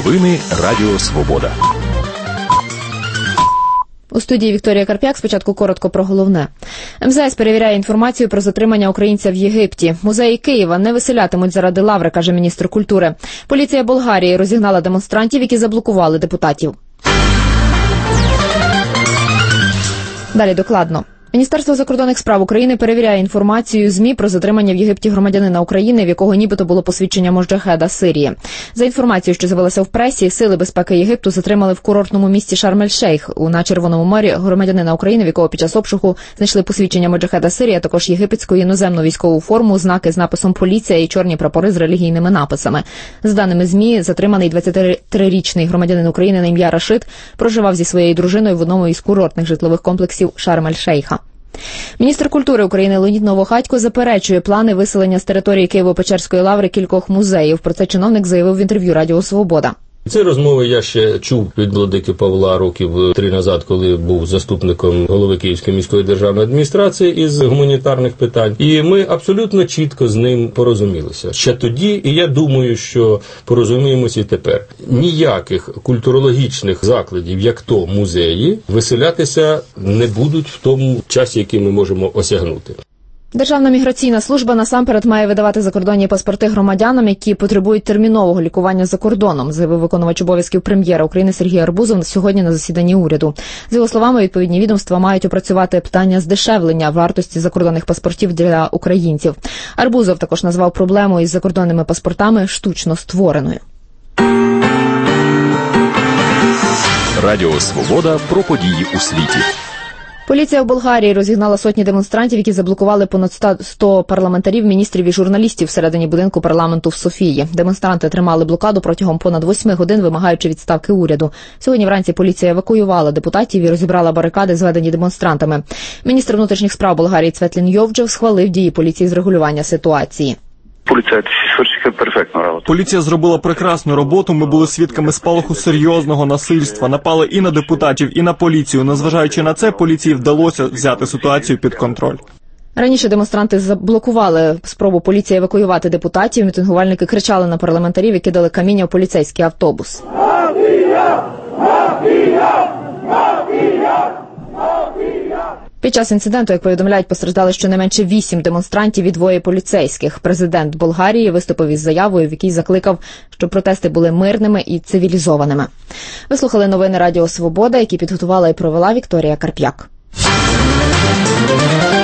Новини Радіо Свобода. У студії Вікторія Карп'як. Спочатку коротко про головне. МЗС перевіряє інформацію про затримання українця в Єгипті. Музеї Києва не виселятимуть заради лаври, каже міністр культури. Поліція Болгарії розігнала демонстрантів, які заблокували депутатів. Далі докладно. Міністерство закордонних справ України перевіряє інформацію ЗМІ про затримання в Єгипті громадянина України, в якого нібито було посвідчення моджахеда Сирії. За інформацією, що з'явилася в пресі, сили безпеки Єгипту затримали в курортному місті Шарм-ель-Шейх на Червоному морі громадянина України, в якого під час обшуку знайшли посвідчення моджахеда Сирії, а також єгипетську іноземну військову форму, знаки з написом «Поліція» і чорні прапори з релігійними написами. За даними ЗМІ, затриманий 23-річний громадянин України на ім'я Рашид проживав зі своєю дружиною в одному із курортних житлових комплексів Шарм-ель-Шейха. Міністр культури України Леонід Новохатько заперечує плани виселення з території Києво-Печерської лаври кількох музеїв. Про це чиновник заявив в інтерв'ю Радіо Свобода. Ці розмови я ще чув від владики Павла років 3 назад, коли був заступником голови Київської міської державної адміністрації із гуманітарних питань. І ми абсолютно чітко з ним порозумілися. Ще тоді, і я думаю, що порозуміємося і тепер. Ніяких культурологічних закладів, як то музеї, виселятися не будуть в тому часі, який ми можемо осягнути. Державна міграційна служба насамперед має видавати закордонні паспорти громадянам, які потребують термінового лікування за кордоном, заявив виконувач обов'язків прем'єра України Сергій Арбузов сьогодні на засіданні уряду. За його словами, відповідні відомства мають опрацювати питання здешевлення вартості закордонних паспортів для українців. Арбузов також назвав проблему із закордонними паспортами штучно створеною. Радіо Свобода про події у світі. Поліція в Болгарії розігнала сотні демонстрантів, які заблокували понад 100 парламентарів, міністрів і журналістів всередині будинку парламенту в Софії. Демонстранти тримали блокаду протягом понад 8 годин, вимагаючи відставки уряду. Сьогодні вранці поліція евакуювала депутатів і розібрала барикади, зведені демонстрантами. Міністр внутрішніх справ Болгарії Цветлін Йовджев схвалив дії поліції з регулювання ситуації. Поліція зробила прекрасну роботу, ми були свідками спалаху серйозного насильства, напали і на депутатів, і на поліцію. Незважаючи на це, поліції вдалося взяти ситуацію під контроль. Раніше демонстранти заблокували спробу поліції евакуювати депутатів, мітингувальники кричали на парламентарів і кидали каміння в поліцейський автобус. Мафія! Мафія! Мафія! Мафія! Під час інциденту, як повідомляють, постраждали щонайменше 8 демонстрантів і 2 поліцейських. Президент Болгарії виступив із заявою, в якій закликав, щоб протести були мирними і цивілізованими. Ви слухали новини Радіо Свобода, які підготувала і провела Вікторія Карп'як.